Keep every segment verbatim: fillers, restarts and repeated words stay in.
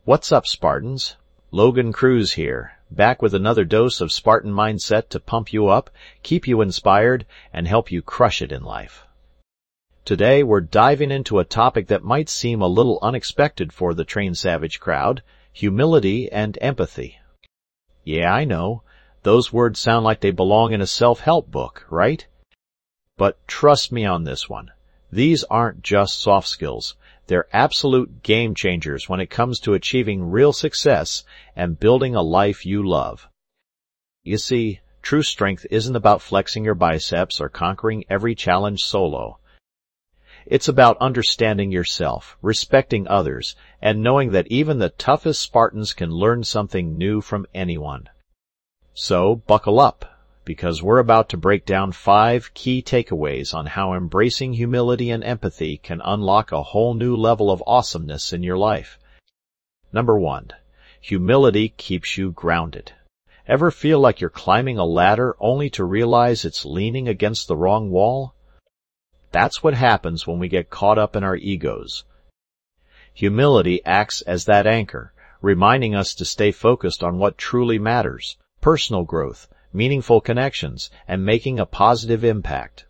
What's up, Spartans? Logan Cruz here, back with another dose of Spartan mindset to pump you up, keep you inspired, and help you crush it in life. Today we're diving into a topic that might seem a little unexpected for the Train Savage crowd, humility and empathy. Yeah, I know, those words sound like they belong in a self-help book, right? But trust me on this one. These aren't just soft skills. They're absolute game changers when it comes to achieving real success and building a life you love. You see, true strength isn't about flexing your biceps or conquering every challenge solo. It's about understanding yourself, respecting others, and knowing that even the toughest Spartans can learn something new from anyone. So, buckle up, because we're about to break down five key takeaways on how embracing humility and empathy can unlock a whole new level of awesomeness in your life. Number one, humility keeps you grounded. Ever feel like you're climbing a ladder only to realize it's leaning against the wrong wall? That's what happens when we get caught up in our egos. Humility acts as that anchor, reminding us to stay focused on what truly matters, personal growth, meaningful connections, and making a positive impact.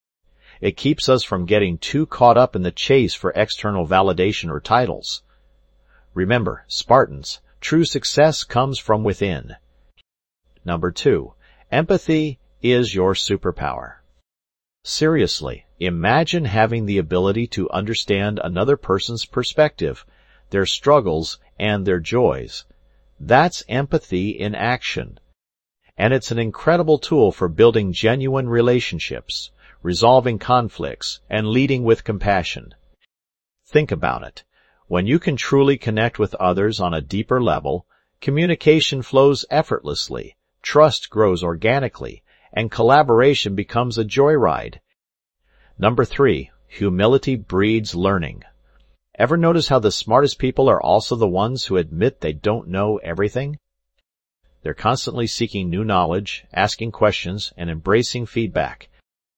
It keeps us from getting too caught up in the chase for external validation or titles. Remember, Spartans, true success comes from within. Number two, empathy is your superpower. Seriously, imagine having the ability to understand another person's perspective, their struggles, and their joys. That's empathy in action. And it's an incredible tool for building genuine relationships, resolving conflicts, and leading with compassion. Think about it. When you can truly connect with others on a deeper level, communication flows effortlessly, trust grows organically, and collaboration becomes a joyride. Number three, humility breeds learning. Ever notice how the smartest people are also the ones who admit they don't know everything? They're constantly seeking new knowledge, asking questions, and embracing feedback.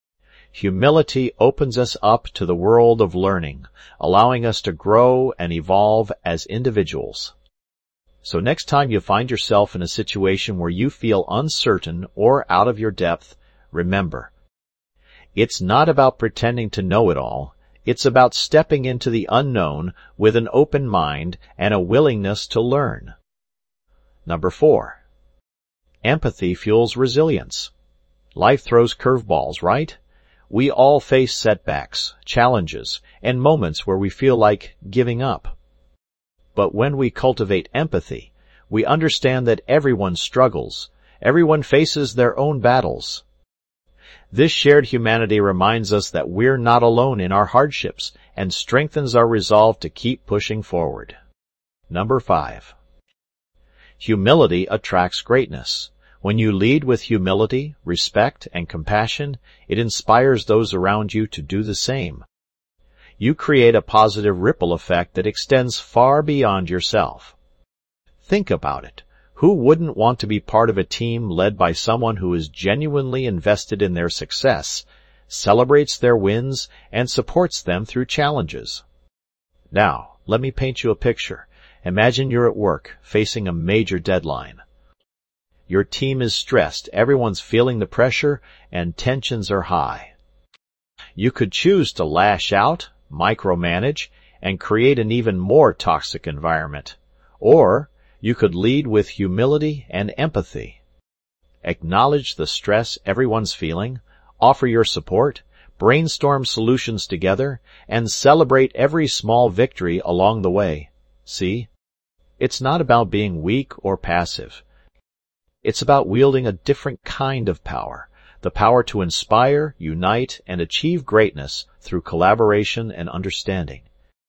Humility opens us up to the world of learning, allowing us to grow and evolve as individuals. So next time you find yourself in a situation where you feel uncertain or out of your depth, remember, it's not about pretending to know it all. It's about stepping into the unknown with an open mind and a willingness to learn. Number four, empathy fuels resilience. Life throws curveballs, right? We all face setbacks, challenges, and moments where we feel like giving up. But when we cultivate empathy, we understand that everyone struggles, everyone faces their own battles. This shared humanity reminds us that we're not alone in our hardships and strengthens our resolve to keep pushing forward. Number five, humility attracts greatness. When you lead with humility, respect, and compassion, it inspires those around you to do the same. You create a positive ripple effect that extends far beyond yourself. Think about it. Who wouldn't want to be part of a team led by someone who is genuinely invested in their success, celebrates their wins, and supports them through challenges? Now, let me paint you a picture. Imagine you're at work, facing a major deadline. Your team is stressed, everyone's feeling the pressure, and tensions are high. You could choose to lash out, micromanage, and create an even more toxic environment. Or you could lead with humility and empathy. Acknowledge the stress everyone's feeling, offer your support, brainstorm solutions together, and celebrate every small victory along the way. See? It's not about being weak or passive. It's about wielding a different kind of power, the power to inspire, unite, and achieve greatness through collaboration and understanding.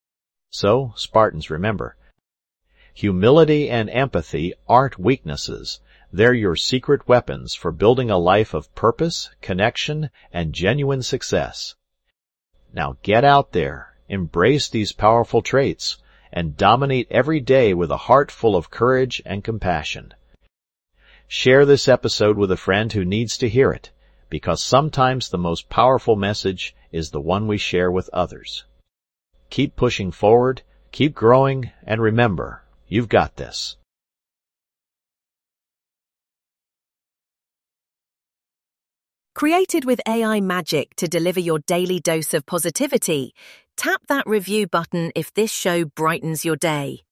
So, Spartans, remember, humility and empathy aren't weaknesses. They're your secret weapons for building a life of purpose, connection, and genuine success. Now get out there, embrace these powerful traits, and dominate every day with a heart full of courage and compassion. Share this episode with a friend who needs to hear it, because sometimes the most powerful message is the one we share with others. Keep pushing forward, keep growing, and remember, You've got this. Created with A I magic to deliver your daily dose of positivity, tap that review button if this show brightens your day.